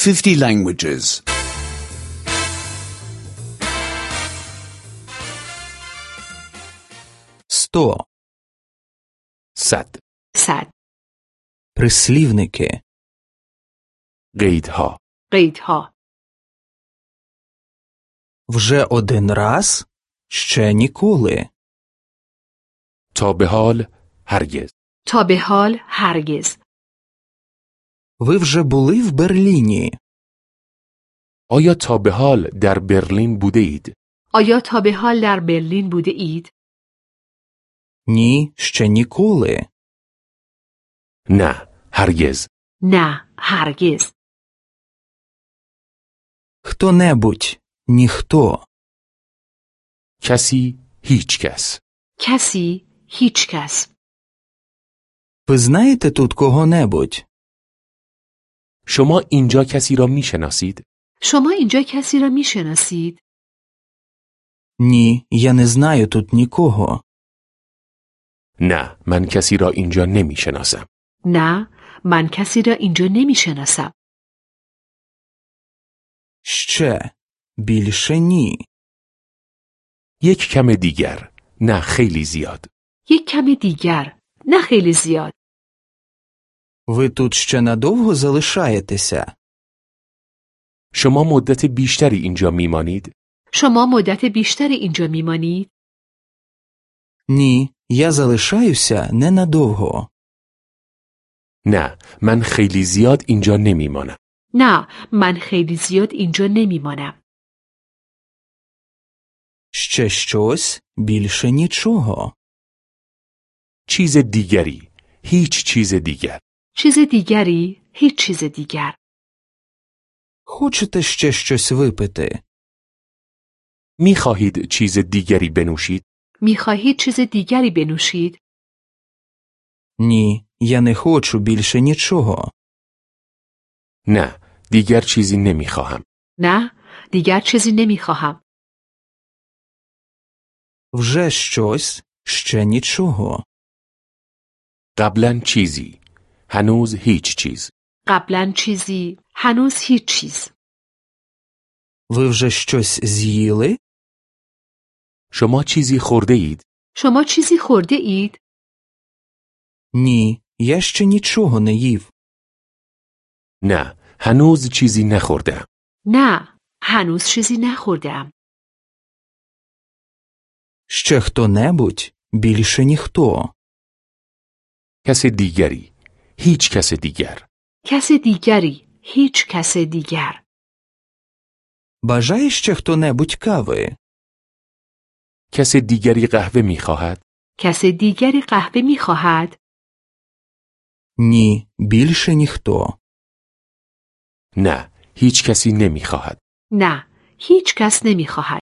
50 languages. 100. 100. 100. Прислівники. قیدها. قیدها. Вже один раз, ще ніколи. تا به حال هرگز. تا به حال هرگز. Ви вже були в Берліні? آیا تا به حال در برلین بوده اید؟ آیا تا به حال در برلین بوده اید؟ Ні, ще ніколи. نه، هرگز. نه، هرگز. Хто-небудь, ніхто. کسی، هیچ کس. کسی، هیچ کس. Ви знаєте тут кого-небудь? شما اینجا کسی را میشناسید؟ شما اینجا کسی را میشناسید؟ Ні, я не знаю тут нікого. نه، من کسی را اینجا نمیشناسم. نه، من کسی را اینجا نمیشناسم. Ще, більше ні. یک کم دیگر. نه، خیلی زیاد. یک کم دیگر. نه خیلی زیاد. Ви тут ще надовго залишаєтеся? شما مدت بیشتری اینجا میمانید؟ شما مدت بیشتری اینجا میمانید؟ Ні, я залишаюся ненадовго. نه، من خیلی زیاد اینجا نمیمانم. نه، من خیلی زیاد اینجا نمیمانم. Ще щось, більше нічого. چیز دیگری. هیچ چیز دیگر. چیز دیگری؟ هیچ چیز دیگر. Хочете ще щось випити? میخواهید چیز دیگری بنوشید؟ میخواهید چیز دیگری بنوشید؟ Ні, я не хочу більше нічого. نه، دیگر چیزی نمیخواهم. نه، دیگر چیزی نمیخواهم. Вже щось, ще нічого. قبلا چیزی. هنوز هیچ چیز. قبلا چیزی، هنوز هیچ چیز. Ви вже щось з'їли? شما چیزی خورده اید؟ شما چیزی خورده اید؟ Ні, я ще нічого не їв. نه، هنوز چیزی نخوردم. نه، هنوز چیزی نخوردم. Ще хто-небудь, більше ніхто. کس دیگری. هیچ کس دیگر. کس دیگری، هیچ کس دیگر. Бажає ще хто-небудь кави? کس دیگری قهوه میخواهد؟ کس دیگری قهوه میخواهد؟ Ні, більше ніхто. نه، هیچ کسی نمیخواهد. نه، هیچ کس نمیخواهد.